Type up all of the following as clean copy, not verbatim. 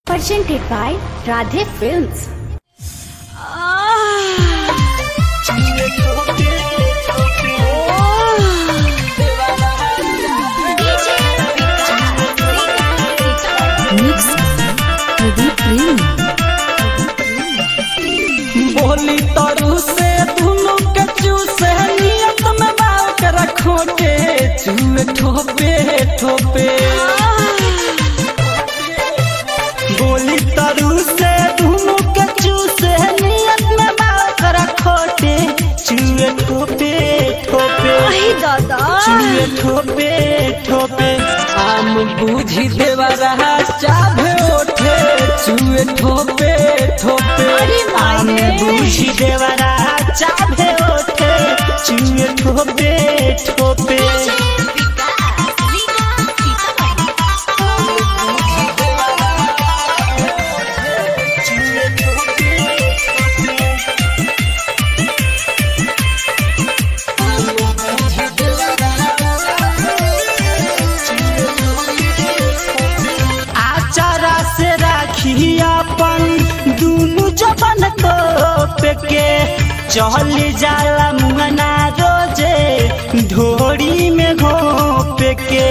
Presented by Radhe Films. बोली तरु से धुनु के चूसे नियत में बाल के रखो के चूहे ठोपे ठोपे। बोली तरु से धुनु के चूसे नियत में बाल के रखो के चूहे ठोपे ठोपे। चूहे ठोपे ठोपे आम बूझी देवा रहा चाभे ओठे चूहे ठोपे ठोपे। आम बूझी देवा रहा चाभे ओठे चूहे ठोपे ठोपे। आचारा से राखी अपन दूनु जबन को पेके चल जाला मुंगना रोजे ढोरी में घोपे के।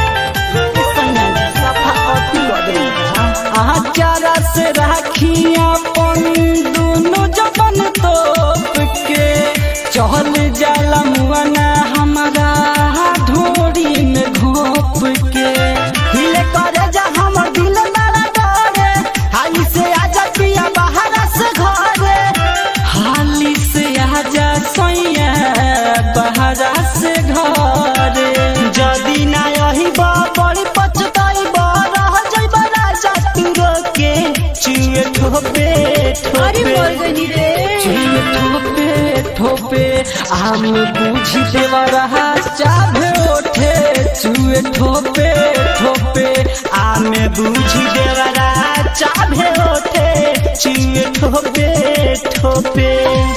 आचारा से राखी अपन दूनु जबन तो पेके चल जाला मुंगना हमारा ढोरी में घोप के। हिले करे जा हमर दिल मारा डरे हाली से आजा पिया बाहर से घरे। हाली से आजा सैया बाहर से घरे। जदी ना यही बड़ी पछताई रह जइबा राजा तू के चूहे ठोपे ठोपे। चूहे ठोपे ठोपे आम बूझी देवा रहा चाभे ओठे चूहे ठोपे ठोपे। आम बूझी देवा रहा चाभे ओठे चूहे ठोपे ठोपे।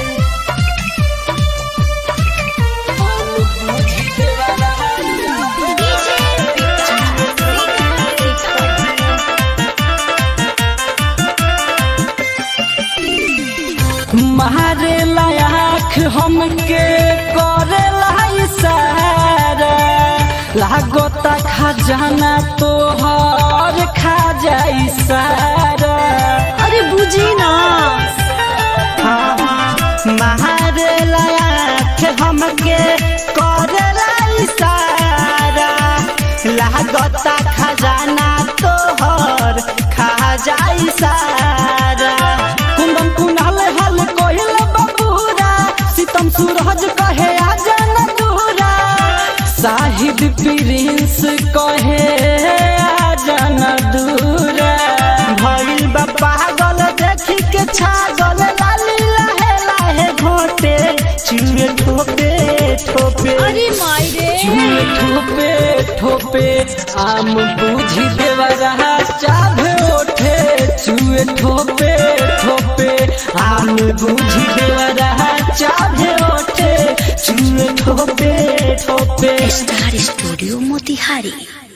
मारे लाख हमके करे इशारा लागोता खजाना तोहर खा जाई सारा। अरे बुझी ना मारे लाख हमके करे इशारा लागोता खजाना तोहर खा जाई सारा। कुंदन कुनाल हल कोहिल बबूरा सीतम सूरज कहे आजा न दूरा। साहिद प्रिंस कहे आजा न दूरा। भइल बा पागल देखी के छागल लाली लाहे लाहे घोटे चूहे ठोपे ठोपे। चूहे ठोपे ठोपे आम बूझी देवा रहा चाभे ओठे चूहे ठोपे ठोपे। आम बूझी देवा रहा चाभे ओठे चूहे ठोपे ठोपे। Star studio Motihari.